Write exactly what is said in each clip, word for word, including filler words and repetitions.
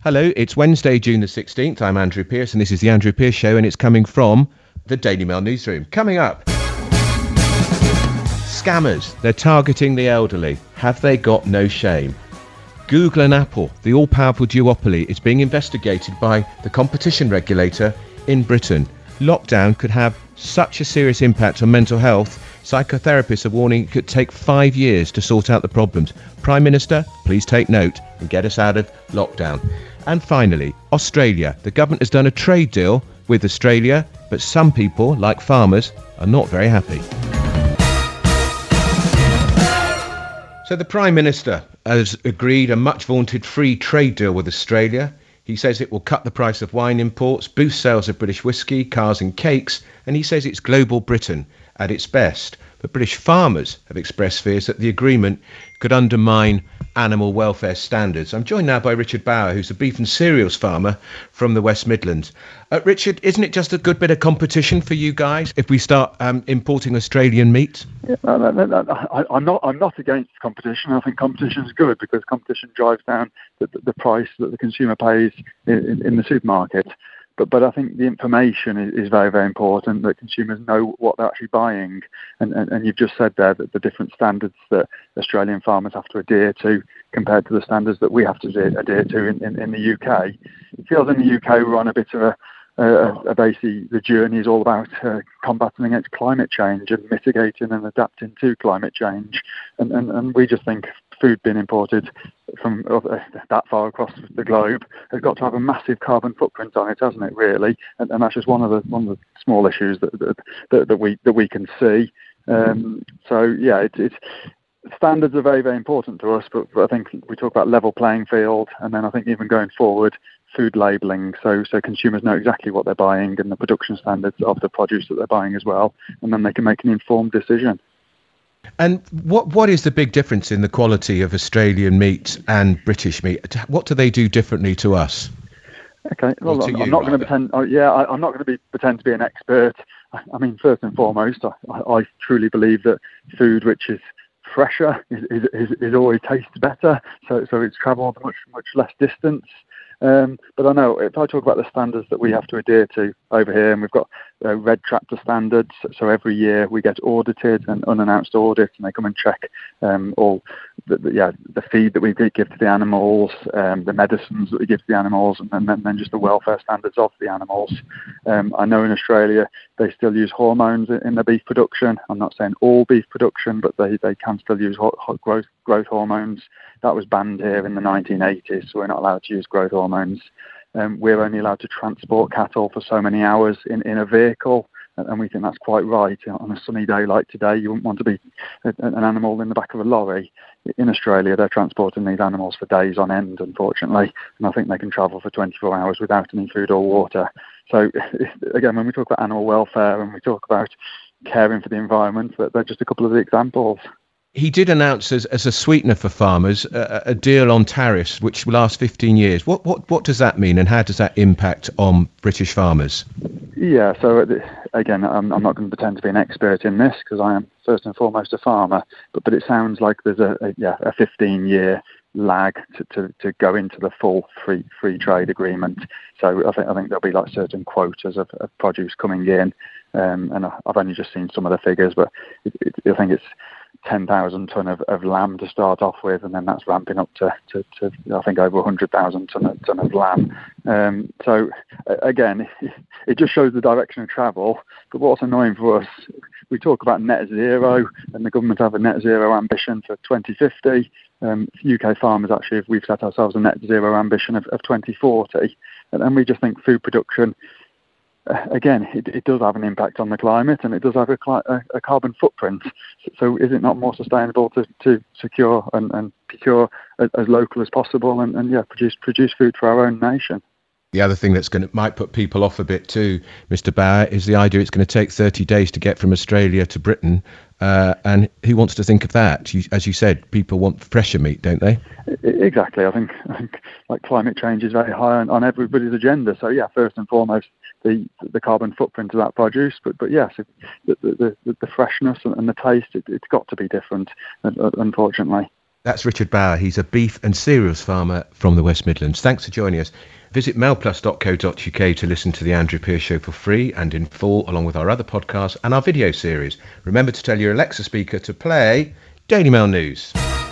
Hello, it's Wednesday, June the sixteenth. I'm Andrew Pierce, and this is The Andrew Pierce Show, and it's coming from the Daily Mail newsroom. Coming up, scammers, they're targeting the elderly. Have they got no shame? Google and Apple, the all-powerful duopoly, is being investigated by the competition regulator in Britain. Lockdown could have such a serious impact on mental health, psychotherapists are warning it could take five years to sort out the problems. Prime Minister, please take note and get us out of lockdown. And finally, Australia. The government has done a trade deal with Australia, but some people, like farmers, are not very happy. So the Prime Minister has agreed a much vaunted free trade deal with Australia. He says it will cut the price of wine imports, boost sales of British whiskey, cars and cakes, and he says it's global Britain at its best. But British farmers have expressed fears that the agreement could undermine animal welfare standards. I'm joined now by Richard Bauer, who's a beef and cereals farmer from the West Midlands. Uh, Richard, isn't it just a good bit of competition for you guys if we start um, importing Australian meat? Yeah, no, no, no, no. I, I'm not. I'm not against competition. I think competition is good because competition drives down the, the price that the consumer pays in, in the supermarket. But but I think the information is, is very, very important, that consumers know what they're actually buying. And, and, and you've just said there that the different standards that Australian farmers have to adhere to compared to the standards that we have to adhere to in, in, in the U K. It feels in the U K we're on a bit of a, a, a basically the journey is all about uh, combating against climate change and mitigating and adapting to climate change. And, and, and we just think food being imported from uh, that far across the globe has got to have a massive carbon footprint on it, hasn't it? Really, and, and that's just one of the one of the small issues that that, that, that we that we can see. Um, so yeah, it's it, standards are very very important to us, but, but I think we talk about level playing field, and then I think even going forward, food labelling, so so consumers know exactly what they're buying and the production standards of the produce that they're buying as well, and then they can make an informed decision. And what what is the big difference in the quality of Australian meat and British meat? What do they do differently to us? Okay, well, I'm, I'm not going to pretend. Oh, yeah, I, I'm not going to be pretend to be an expert. I, I mean, first and foremost, I, I truly believe that food which is fresher is, is, is, is always tastes better. So so it's travelled much much less distance. Um, but I know if I talk about the standards that we have to adhere to over here, and we've got uh, red tractor standards, so every year we get audited, an unannounced audit, and they come and check um, all the, the, yeah, the feed that we give to the animals, um, the medicines that we give to the animals, and then, then just the welfare standards of the animals. Um, I know in Australia they still use hormones in their beef production. I'm not saying all beef production, but they, they can still use ho- ho- growth growth hormones. That was banned here in the nineteen eighties, so we're not allowed to use growth hormones. Um, we're only allowed to transport cattle for so many hours in, in a vehicle, and we think that's quite right. On a sunny day like today, you wouldn't want to be an animal in the back of a lorry. In Australia, they're transporting these animals for days on end, unfortunately, and I think they can travel for twenty-four hours without any food or water. So, again, when we talk about animal welfare and we talk about caring for the environment, they're just a couple of the examples. He did announce as, as a sweetener for farmers a, a deal on tariffs which will last fifteen years. What, what what does that mean, and how does that impact on British farmers? Yeah, so again, I'm, I'm not going to pretend to be an expert in this because I am first and foremost a farmer, but, but it sounds like there's a, a yeah a fifteen-year lag to, to, to go into the full free free trade agreement. So I think I think there'll be like certain quotas of, of produce coming in, um, and I've only just seen some of the figures, but it, it, I think it's ten thousand tonne of, of lamb to start off with, and then that's ramping up to, to, to I think, over one hundred thousand tonne of, tonne of lamb. Um, so, again, it, it just shows the direction of travel. But what's annoying for us, we talk about net zero, and the government have a net zero ambition for twenty fifty. Um, U K farmers, actually, we've set ourselves a net zero ambition of, of twenty forty. And, and we just think food production, again, it, it does have an impact on the climate, and it does have a, a, a carbon footprint. So is it not more sustainable to, to secure and, and procure as, as local as possible and, and yeah, produce produce food for our own nation? The other thing that's going to might put people off a bit too, Mister Bauer, is the idea it's going to take thirty days to get from Australia to Britain. Uh, and who wants to think of that? You, as you said, people want fresher meat, don't they? Exactly. I think, I think like climate change is very high on, on everybody's agenda. So yeah, first and foremost, the the carbon footprint of that produce, but but yes, the the, the, the freshness and the taste, it, it's got to be different, unfortunately. That's Richard Bauer. He's a beef and cereals farmer from the West Midlands. Thanks for joining us. Visit mailplus dot co dot uk to listen to The Andrew Pierce Show for free and in full, along with our other podcasts and our video series. Remember to tell your Alexa speaker to play Daily Mail News.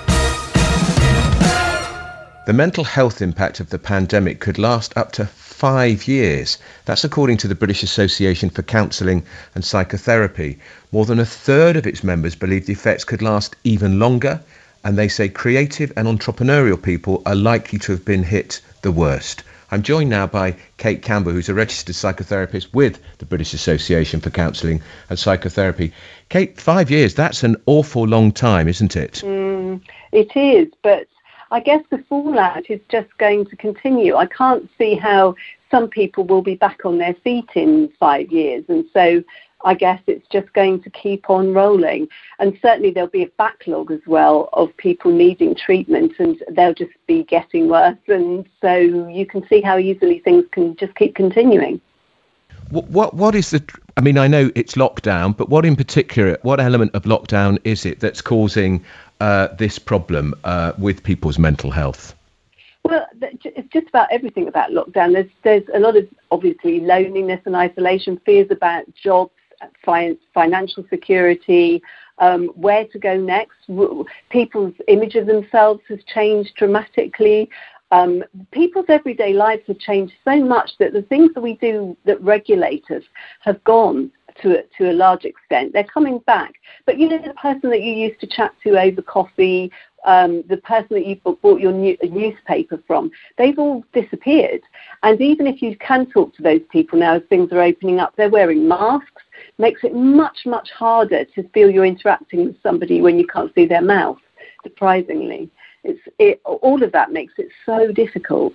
The mental health impact of the pandemic could last up to five years. That's according to the British Association for Counselling and Psychotherapy. More than a third of its members believe the effects could last even longer, and they say creative and entrepreneurial people are likely to have been hit the worst. I'm joined now by Kate Campbell, who's a registered psychotherapist with the British Association for Counselling and Psychotherapy. Kate, five years, that's an awful long time, isn't it? Mm, it is, but I guess the fallout is just going to continue. I can't see how some people will be back on their feet in five years. And so I guess it's just going to keep on rolling. And certainly there'll be a backlog as well of people needing treatment, and they'll just be getting worse. And so you can see how easily things can just keep continuing. What, what, what is the, I mean, I know it's lockdown, but what in particular, what element of lockdown is it that's causing uh, this problem uh, with people's mental health? Well, it's just about everything about lockdown. There's there's a lot of, obviously, loneliness and isolation, fears about jobs, financial security, um, where to go next. People's image of themselves has changed dramatically. Um, people's everyday lives have changed so much that the things that we do that regulate us have gone to a, to a large extent. They're coming back. But, you know, the person that you used to chat to over coffee, um, the person that you bought your new, newspaper from, they've all disappeared. And even if you can talk to those people now as things are opening up, they're wearing masks. Makes it much, much harder to feel you're interacting with somebody when you can't see their mouth, surprisingly. It's it, all of that makes it so difficult.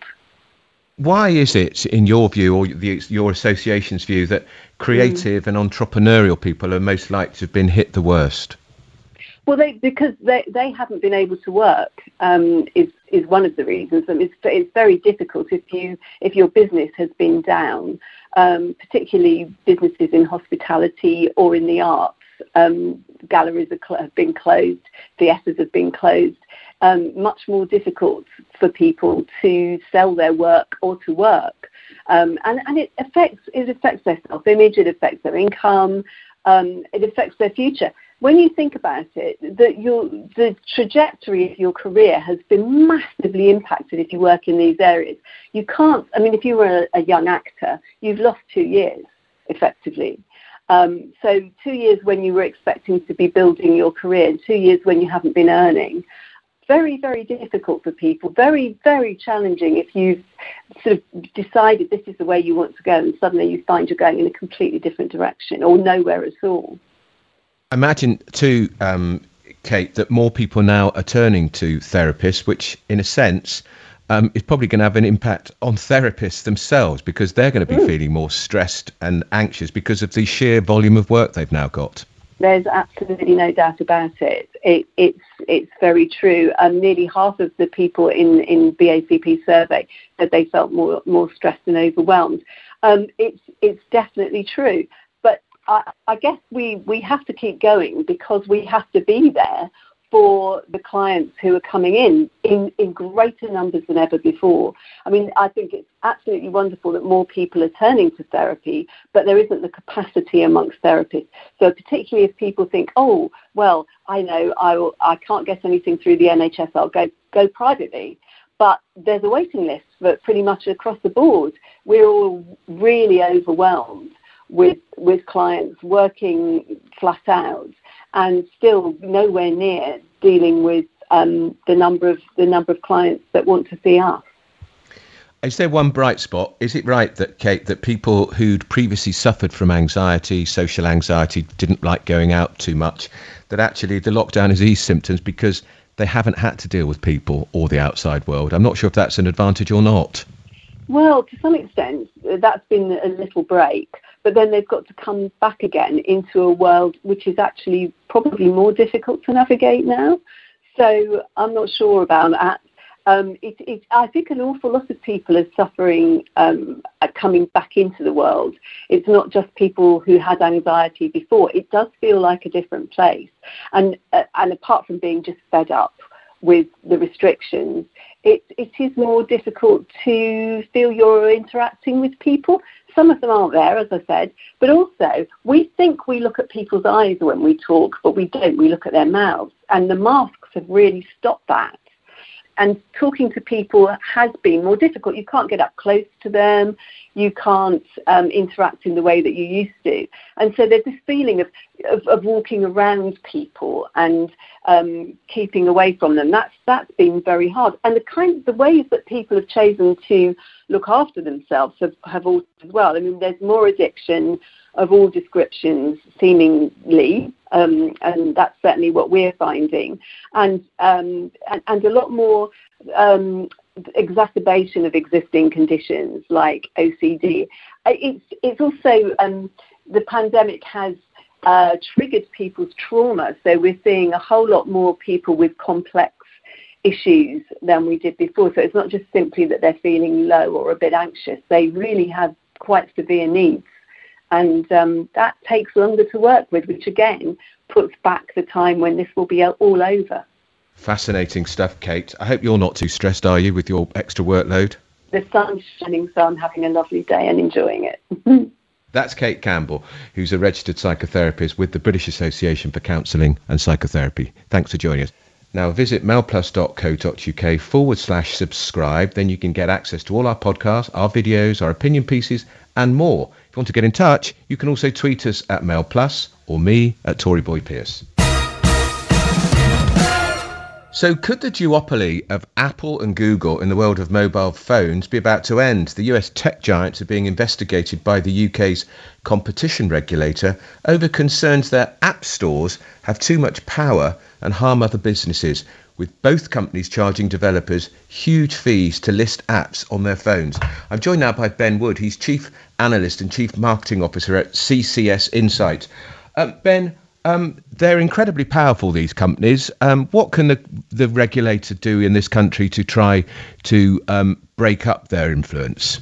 Why is it, in your view, or the, your association's view, that creative mm. and entrepreneurial people are most likely to have been hit the worst? Well, they, because they, they haven't been able to work um, is is one of the reasons. I mean, it's, it's very difficult if you if your business has been down, um, particularly businesses in hospitality or in the arts. Um, galleries are cl- have been closed, theatres have been closed. Um, much more difficult for people to sell their work or to work, um, and and it affects it affects their self-image, it affects their income, um, it affects their future. When you think about it, that your the trajectory of your career has been massively impacted if you work in these areas. You can't. I mean, if you were a, a young actor, you've lost two years effectively. Um, so two years when you were expecting to be building your career, and two years when you haven't been earning. Very, very difficult for people, very, very challenging if you've sort of decided this is the way you want to go and suddenly you find you're going in a completely different direction or nowhere at all. Imagine too, um, Kate, that more people now are turning to therapists, which in a sense um, is probably going to have an impact on therapists themselves because they're going to be mm. feeling more stressed and anxious because of the sheer volume of work they've now got. There's absolutely no doubt about it. it it's it's very true. Um, nearly half of the people in, in B A C P survey said they felt more more stressed and overwhelmed. Um, it's it's definitely true. But I, I guess we, we have to keep going because we have to be there for the clients who are coming in, in in greater numbers than ever before. I mean, I think it's absolutely wonderful that more people are turning to therapy, but there isn't the capacity amongst therapists. So particularly if people think, oh, well, I know I will, I can't get anything through the N H S, I'll go, go privately. But there's a waiting list for pretty much across the board. We're all really overwhelmed with with clients working flat out and still nowhere near dealing with um, the number of the number of clients that want to see us. Is there one bright spot? Is it right that, Kate, that people who'd previously suffered from anxiety, social anxiety, didn't like going out too much, that actually the lockdown has eased symptoms because they haven't had to deal with people or the outside world? I'm not sure if that's an advantage or not. Well, to some extent, that's been a little break. But then they've got to come back again into a world which is actually probably more difficult to navigate now. So I'm not sure about that. Um, it, it, I think an awful lot of people are suffering um, coming back into the world. It's not just people who had anxiety before. It does feel like a different place. And, uh, and apart from being just fed up with the restrictions, it, it is more difficult to feel you're interacting with people. Some of them aren't there, as I said, but also we think we look at people's eyes when we talk, but we don't. We look at their mouths, and the masks have really stopped that. And talking to people has been more difficult. You can't get up close to them. You can't um, interact in the way that you used to. And so there's this feeling of, of, of walking around people and um, keeping away from them. That's that's been very hard. And the kind, the ways that people have chosen to look after themselves have, have altered as well. I mean, there's more addiction of all descriptions, seemingly, um, and that's certainly what we're finding, and um, and, and a lot more um, exacerbation of existing conditions like O C D. It's it's also um, the pandemic has uh, triggered people's trauma, so we're seeing a whole lot more people with complex issues than we did before. So it's not just simply that they're feeling low or a bit anxious; they really have quite severe needs. And um, that takes longer to work with, which again puts back the time when this will be all over. Fascinating stuff, Kate. I hope you're not too stressed, are you, with your extra workload? The sun's shining, so I'm having a lovely day and enjoying it. That's Kate Campbell, who's a registered psychotherapist with the British Association for Counselling and Psychotherapy. Thanks for joining us. Now visit mailplus.co.uk forward slash subscribe. Then you can get access to all our podcasts, our videos, our opinion pieces, and more. If you want to get in touch, you can also tweet us at MailPlus or me at Tory Boy Pierce. So could the duopoly of Apple and Google in the world of mobile phones be about to end? The U S tech giants are being investigated by the U K's competition regulator over concerns that app stores have too much power and harm other businesses, with both companies charging developers huge fees to list apps on their phones. I'm joined now by Ben Wood. He's Chief Analyst and Chief Marketing Officer at C C S Insights. Um, Ben, um, they're incredibly powerful, these companies. Um, what can the, the regulator do in this country to try to um, break up their influence?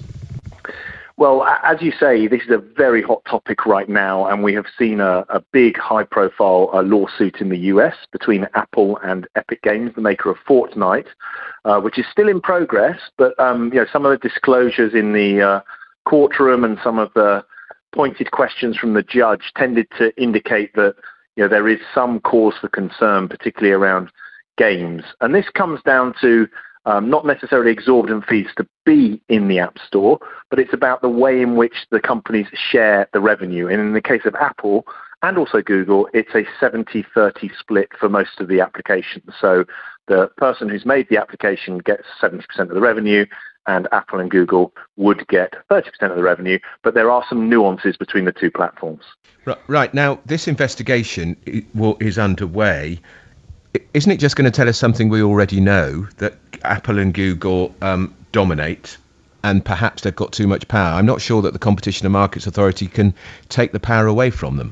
Well, as you say, this is a very hot topic right now, and we have seen a, a big high-profile uh, lawsuit in the U S between Apple and Epic Games, the maker of Fortnite, uh, which is still in progress. But um, you know, some of the disclosures in the uh, courtroom and some of the pointed questions from the judge tended to indicate that you know there is some cause for concern, particularly around games, and this comes down to Um, not necessarily exorbitant fees to be in the App Store, but it's about the way in which the companies share the revenue. And in the case of Apple and also Google, it's a seventy thirty split for most of the applications. So the person who's made the application gets seventy percent of the revenue, and Apple and Google would get thirty percent of the revenue. But there are some nuances between the two platforms. Right. Now, this investigation is underway. Isn't it just going to tell us something we already know, that Apple and Google um, dominate and perhaps they've got too much power? I'm not sure that the Competition and Markets Authority can take the power away from them.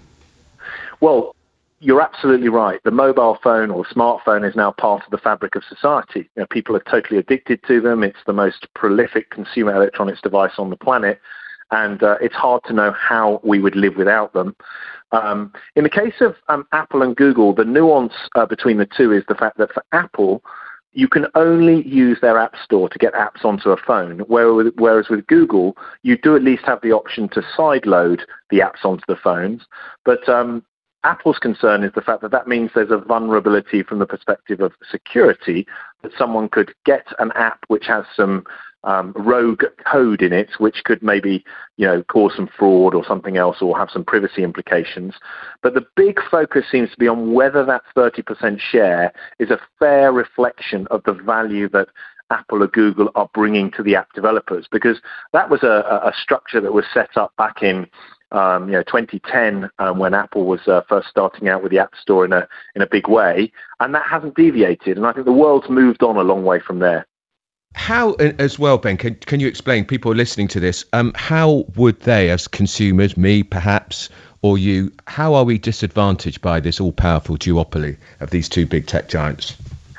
Well, you're absolutely right. The mobile phone or the smartphone is now part of the fabric of society. You know, people are totally addicted to them. It's the most prolific consumer electronics device on the planet. And uh, it's hard to know how we would live without them. Um, in the case of um, Apple and Google, the nuance uh, between the two is the fact that for Apple, you can only use their app store to get apps onto a phone, whereas with Google, you do at least have the option to sideload the apps onto the phones. But um, Apple's concern is the fact that that means there's a vulnerability from the perspective of security, that someone could get an app which has some um, rogue code in it, which could maybe, you know, cause some fraud or something else, or have some privacy implications. But the big focus seems to be on whether that thirty percent share is a fair reflection of the value that Apple or Google are bringing to the app developers, because that was a, a structure that was set up back in Um, you know, twenty ten, um, when Apple was uh, first starting out with the App Store in a in a big way, and that hasn't deviated. And I think the world's moved on a long way from there. How, as well, Ben, can can you explain, people listening to this, um, how would they, as consumers, me perhaps, or you, how are we disadvantaged by this all-powerful duopoly of these two big tech giants?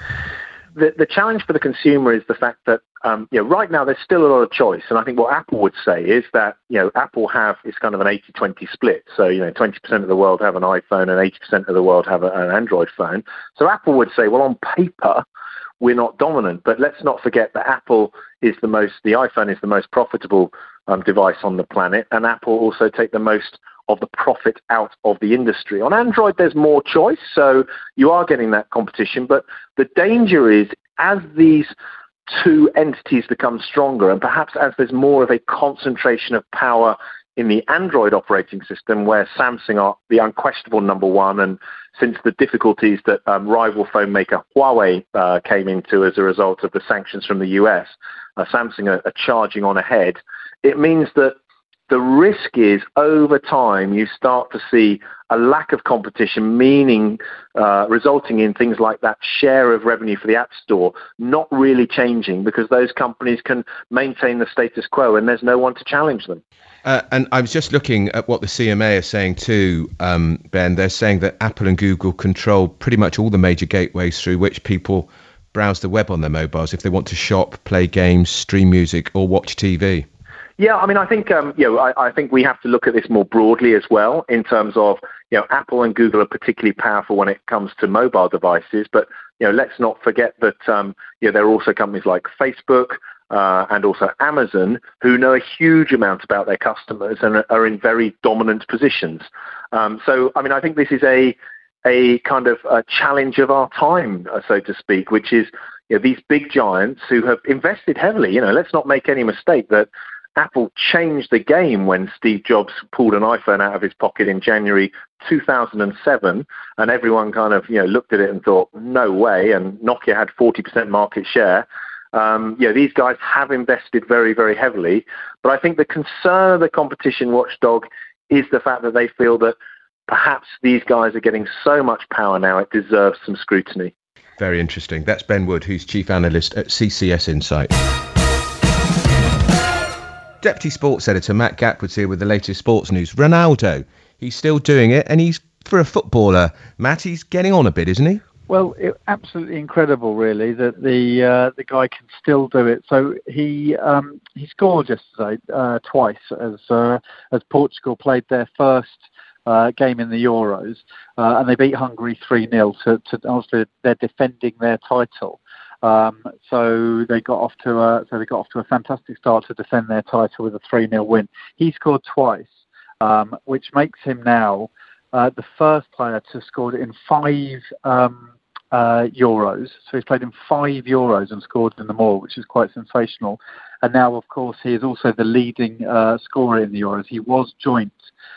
The, the challenge for the consumer is the fact that, um, you know, right now there's still a lot of choice. And I think what Apple would say is that, you know, Apple have, it's kind of an eighty twenty split. So, you know, twenty percent of the world have an iPhone and eighty percent of the world have a, an Android phone. So Apple would say, well, on paper, we're not dominant. But let's not forget that Apple is the most, the iPhone is the most profitable um, device on the planet, and Apple also take the most of the profit out of the industry. On Android, there's more choice, so you are getting that competition. But the danger is, as these two entities become stronger, and perhaps as there's more of a concentration of power in the Android operating system, where Samsung are the unquestionable number one, and since the difficulties that um, rival phone maker Huawei uh, came into as a result of the sanctions from the U S, uh, Samsung are, are charging on ahead. It means that the risk is, over time, you start to see a lack of competition, meaning uh, resulting in things like that share of revenue for the App Store not really changing, because those companies can maintain the status quo and there's no one to challenge them. Uh, and I was just looking at what the C M A are saying too, um, Ben. They're saying that Apple and Google control pretty much all the major gateways through which people browse the web on their mobiles if they want to shop, play games, stream music or watch T V. Yeah, I mean, I think um, you know, I, I think we have to look at this more broadly as well, in terms of, you know, Apple and Google are particularly powerful when it comes to mobile devices, but you know, let's not forget that um, you know, there are also companies like Facebook uh, and also Amazon who know a huge amount about their customers and are in very dominant positions. Um, so, I mean, I think this is a a kind of a challenge of our time, uh, so to speak, which is, you know, these big giants who have invested heavily. You know, let's not make any mistake that Apple changed the game when Steve Jobs pulled an iPhone out of his pocket in January two thousand seven, and everyone kind of, you know, looked at it and thought, no way, and Nokia had forty percent market share. Um, yeah, these guys have invested very, very heavily. But I think the concern of the competition watchdog is the fact that they feel that perhaps these guys are getting so much power now, it deserves some scrutiny. Very interesting. That's Ben Wood, who's Chief Analyst at C C S Insight. Deputy Sports Editor Matt Gatwood's here with the latest sports news. Ronaldo, he's still doing it, and he's, for a footballer, Matt, he's getting on a bit, isn't he? Well, it, absolutely incredible, really, that the uh, the guy can still do it. So he um, he scored yesterday uh, twice as uh, as Portugal played their first uh, game in the Euros, uh, and they beat Hungary three nil. To, to obviously they're defending their title. Um, so they got off to a so they got off to a fantastic start to defend their title with a three nil win. He scored twice, um, which makes him now uh, the first player to score in five um, uh, Euros. So he's played in five Euros and scored in them all, which is quite sensational. And now, of course, he is also the leading uh, scorer in the Euros. He was joint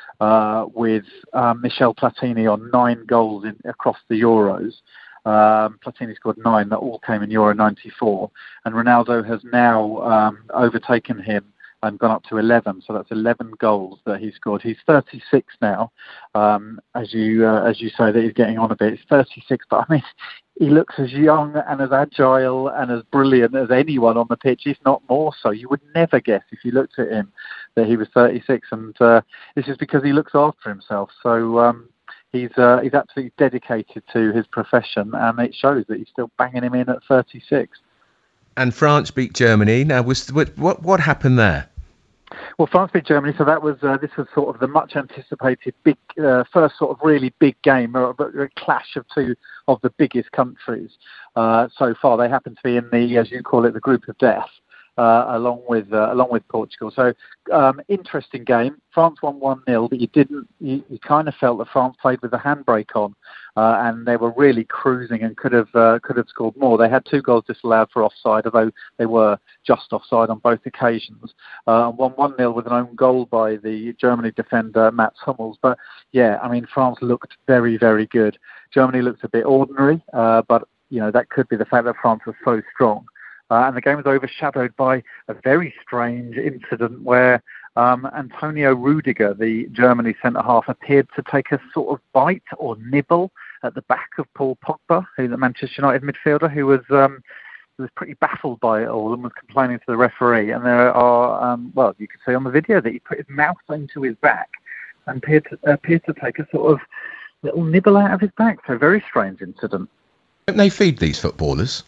uh, with um, Michel Platini on nine goals in, across the Euros. Um, Platini scored nine, that all came in Euro ninety-four, and Ronaldo has now um, overtaken him and gone up to eleven, so that's eleven goals that he scored. He's thirty-six now, um, as you uh, as you say, that he's getting on a bit. He's thirty-six, but I mean, he looks as young and as agile and as brilliant as anyone on the pitch, if not more so. You would never guess, if you looked at him, that he was thirty-six, and uh, this is because he looks after himself. So um, He's uh, he's absolutely dedicated to his profession, and it shows that he's still banging him in at thirty-six. And France beat Germany. Now, was what what, what happened there? Well, France beat Germany, so that was uh, this was sort of the much anticipated big uh, first sort of really big game, a, a clash of two of the biggest countries uh, so far. They happen to be in the, as you call it, the group of death. Uh, along with uh, along with Portugal, so um, interesting game. France won one nil, but you didn't. You, you kind of felt that France played with the handbrake on, uh, and they were really cruising and could have uh, could have scored more. They had two goals disallowed for offside, although they were just offside on both occasions. Uh, and won one nil with an own goal by the Germany defender Mats Hummels. But yeah, I mean, France looked very very good. Germany looked a bit ordinary, uh, but you know that could be the fact that France was so strong. Uh, and the game was overshadowed by a very strange incident where um, Antonio Rudiger, the Germany centre-half, appeared to take a sort of bite or nibble at the back of Paul Pogba, who's the Manchester United midfielder, who was um, was pretty baffled by it all and was complaining to the referee. And there are, um, well, you could see on the video that he put his mouth into his back and appeared to, appeared to take a sort of little nibble out of his back. So a very strange incident. Don't they feed these footballers?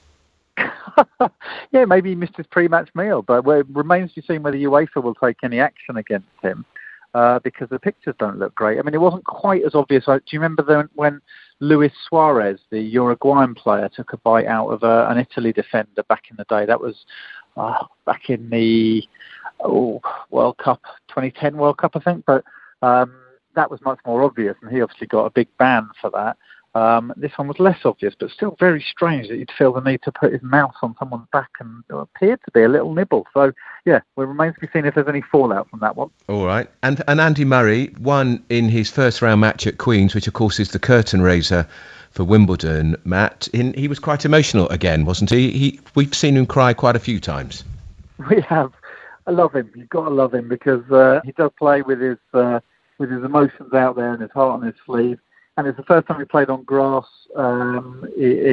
Yeah, maybe he missed his pre-match meal, but well, it remains to be seen whether UEFA will take any action against him. uh, because the pictures don't look great. I mean, it wasn't quite as obvious. Do you remember the, when Luis Suarez, the Uruguayan player, took a bite out of a, an Italy defender back in the day? That was uh, back in the oh, World Cup, twenty ten World Cup, I think. But um, that was much more obvious, and he obviously got a big ban for that. Um, this one was less obvious, but still very strange that you'd feel the need to put his mouth on someone's back, and it appeared to be a little nibble. So, yeah, it remains to be seen if there's any fallout from that one. All right. And and Andy Murray won in his first round match at Queen's, which, of course, is the curtain raiser for Wimbledon, Matt. In, he was quite emotional again, wasn't he? he? We've seen him cry quite a few times. We have. I love him. You've got to love him because uh, he does play with his, uh, with his emotions out there and his heart on his sleeve. And it's the first time we played on grass um,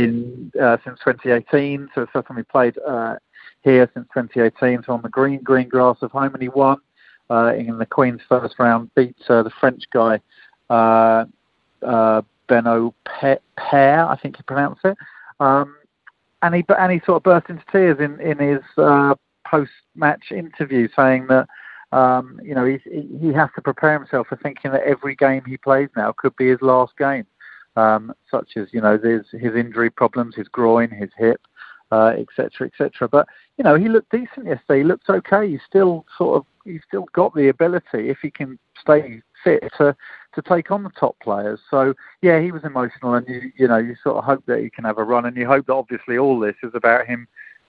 in uh, since twenty eighteen. So it's the first time we played uh, here since twenty eighteen. So on the green, green grass of home, and he won uh, in the Queen's first round. Beat uh, the French guy, uh, uh, Benoit Paire, I think you pronounce it. Um, and he and he sort of burst into tears in in his uh, post-match interview, saying that. Um, you know, he's, he has to prepare himself for thinking that every game he plays now could be his last game, um, such as, you know, there's his injury problems, his groin, his hip, uh, et cetera, et cetera. But, you know, he looked decent yesterday. He looked okay. He's still sort of, he's still got the ability, if he can stay fit, to, to take on the top players. So, yeah, he was emotional, and, you, you know, you sort of hope that he can have a run, and you hope that obviously all this is about him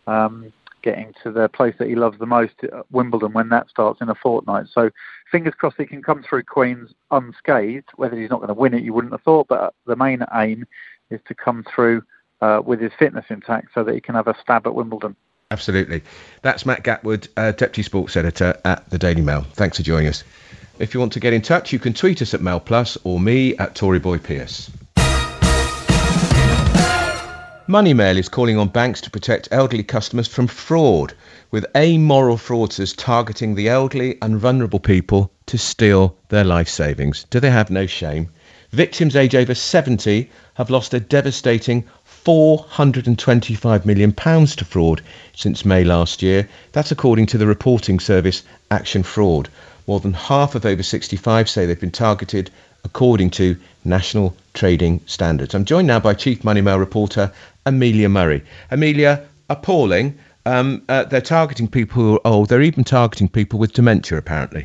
um getting to the place that he loves the most, Wimbledon, when that starts in a fortnight. So fingers crossed he can come through Queen's unscathed. Whether he's not going to win it, you wouldn't have thought, but the main aim is to come through uh, with his fitness intact so that he can have a stab at Wimbledon. Absolutely. That's Matt Gatwood, uh, Deputy Sports Editor at the Daily Mail. Thanks for joining us. If you want to get in touch, you can tweet us at Mail Plus or me at Tory Boy Pierce. Moneymail is calling on banks to protect elderly customers from fraud, with amoral fraudsters targeting the elderly and vulnerable people to steal their life savings. Do they have no shame? Victims aged over seventy have lost a devastating four hundred twenty-five million pounds to fraud since May last year. That's according to the reporting service Action Fraud. More than half of over sixty-five say they've been targeted according to national trading standards. I'm joined now by Chief Moneymail reporter Amelia Murray. Amelia, appalling. Um, uh, they're targeting people who are old. They're even targeting people with dementia, apparently.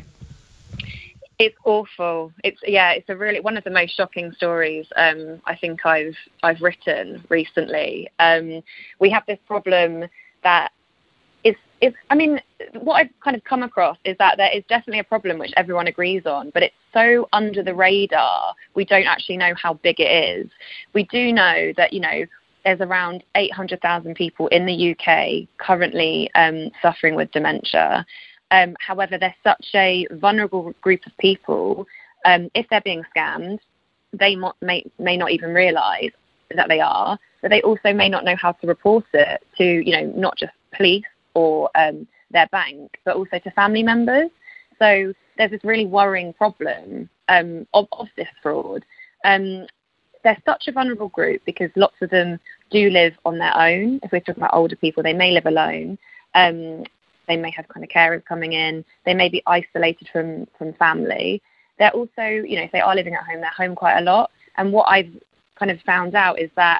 It's awful. It's yeah. It's a really one of the most shocking stories um, I think I've I've written recently. Um, we have this problem that is is. I mean, what I've kind of come across is that there is definitely a problem which everyone agrees on, but it's so under the radar. We don't actually know how big it is. We do know that, you know, there's around eight hundred thousand people in the U K currently um, suffering with dementia. Um, however, they're such a vulnerable group of people. Um, if they're being scammed, they mo- may, may not even realise that they are, but they also may not know how to report it to, you know, not just police or um, their bank, but also to family members. So there's this really worrying problem um, of, of this fraud. Um, they're such a vulnerable group because lots of them do live on their own. If we're talking about older people, they may live alone. Um, they may have kind of carers coming in. They may be isolated from, from family. They're also, you know, if they are living at home, they're home quite a lot. And what I've kind of found out is that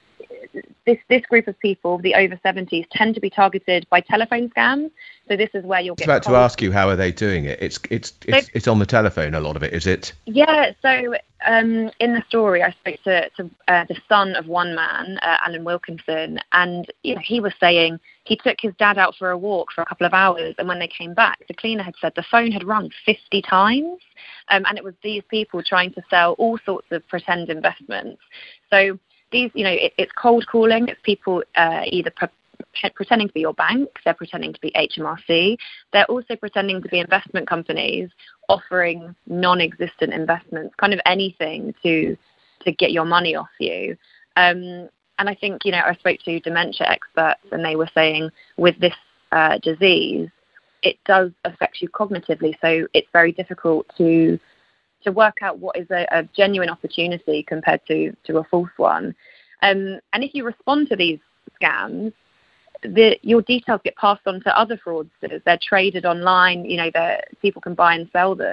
this this group of people, the over seventies, tend to be targeted by telephone scams. So this is where you'll get. I was about to ask you, how are they doing it? It's it's it's, so, it's on the telephone, a lot of it, is it? Yeah. So um, in the story, I spoke to, to uh, the son of one man, uh, Alan Wilkinson, and you know he was saying he took his dad out for a walk for a couple of hours, and when they came back, the cleaner had said the phone had rung fifty times, um, and it was these people trying to sell all sorts of pretend investments. So these, you know, it, it's cold calling. It's people uh, either pre- pretending to be your bank. They're pretending to be H M R C. They're also pretending to be investment companies offering non-existent investments, kind of anything to to get your money off you. Um, and I think, you know, I spoke to dementia experts and they were saying with this uh, disease, it does affect you cognitively. So it's very difficult to to work out what is a, a genuine opportunity compared to, to a false one. Um, and if you respond to these scams, the, your details get passed on to other fraudsters. They're traded online, you know, people can buy and sell them.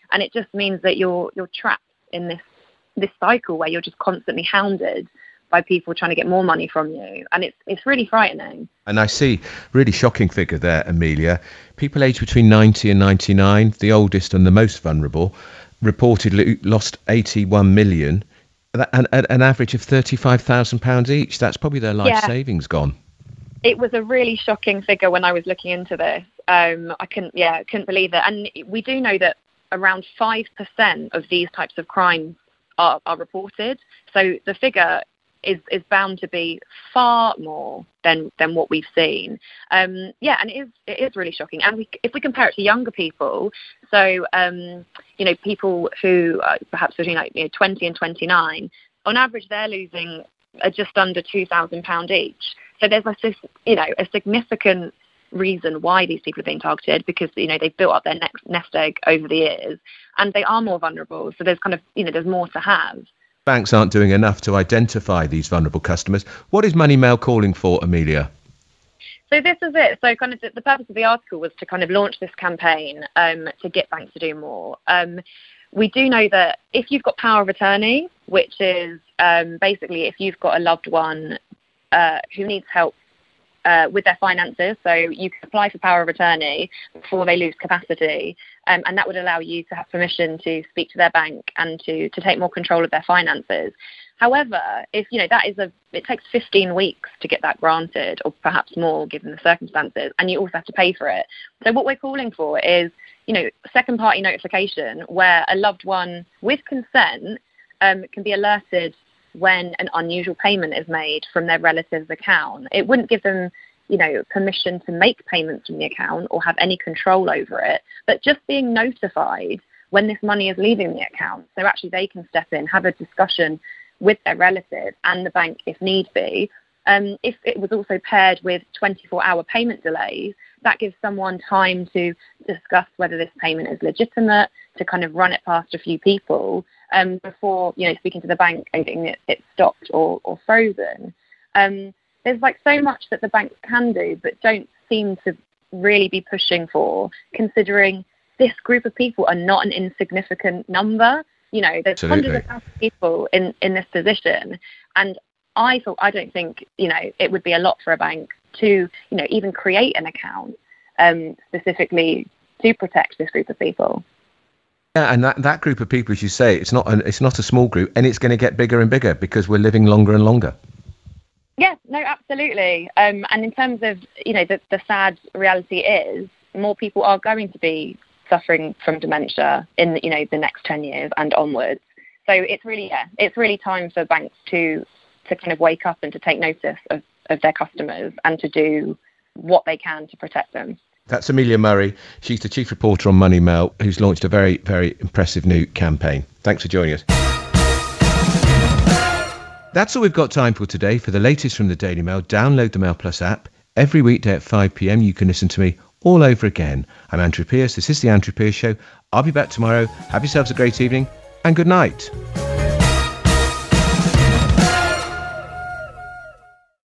and it just means that you're you're trapped in this this cycle where you're just constantly hounded by people trying to get more money from you, and it's it's really frightening. And I see really shocking figure there, Amelia. People aged between ninety and ninety-nine, the oldest and the most vulnerable, reportedly lost eighty-one million, and an average of thirty-five thousand pounds each. That's probably their life yeah. savings gone. It was a really shocking figure when I was looking into this. Um, I couldn't, yeah, couldn't believe it. And we do know that around five percent of these types of crimes are, are reported. So the figure is is bound to be far more than than what we've seen. Um, yeah, and it is it is really shocking. And we, if we compare it to younger people, so um, you know, people who are perhaps between like you know twenty and twenty-nine, on average they're losing uh, just under two thousand pounds each. So there's a you know a significant reason why these people are being targeted, because you know they've built up their next nest egg over the years, and they are more vulnerable. So there's kind of you know there's more to have. Banks aren't doing enough to identify these vulnerable customers. What is Moneymail calling for, Amelia? So this is it. So kind of the, the purpose of the article was to kind of launch this campaign um, to get banks to do more. Um, we do know that if you've got power of attorney, which is um, basically if you've got a loved one uh, who needs help Uh, with their finances, so you can apply for power of attorney before they lose capacity, um, and that would allow you to have permission to speak to their bank and to to take more control of their finances. However, if you know that is a it takes fifteen weeks to get that granted, or perhaps more given the circumstances, and you also have to pay for it. So what we're calling for is you know second party notification, where a loved one with consent um, can be alerted when an unusual payment is made from their relative's account. It wouldn't give them, you know, permission to make payments from the account or have any control over it, but just being notified when this money is leaving the account. So actually they can step in, have a discussion with their relative and the bank if need be. Um, if it was also paired with twenty-four hour payment delays, that gives someone time to discuss whether this payment is legitimate, to kind of run it past a few people um, before, you know, speaking to the bank and getting it, it stopped or, or frozen. Um, there's like so much that the banks can do, but don't seem to really be pushing for, considering this group of people are not an insignificant number. You know, there's Absolutely. hundreds of thousands of people in, in this position. And I thought, I don't think, you know, it would be a lot for a bank to, you know, even create an account um, specifically to protect this group of people. Yeah, and that, that group of people, as you say, it's not an, it's not a small group, and it's going to get bigger and bigger because we're living longer and longer. Yeah, no, absolutely. Um, and in terms of, you know, the, the sad reality is more people are going to be suffering from dementia in, you know, the next ten years and onwards. So it's really, yeah, it's really time for banks to to kind of wake up and to take notice of, of their customers and to do what they can to protect them. That's Amelia Murray. She's the chief reporter on Moneymail, who's launched a very, very impressive new campaign. Thanks for joining us. That's all we've got time for today. For the latest from the Daily Mail, download the Mail Plus app. Every weekday at five p.m. you can listen to me all over again. I'm Andrew Pierce. This is The Andrew Pierce Show. I'll be back tomorrow. Have yourselves a great evening and good night.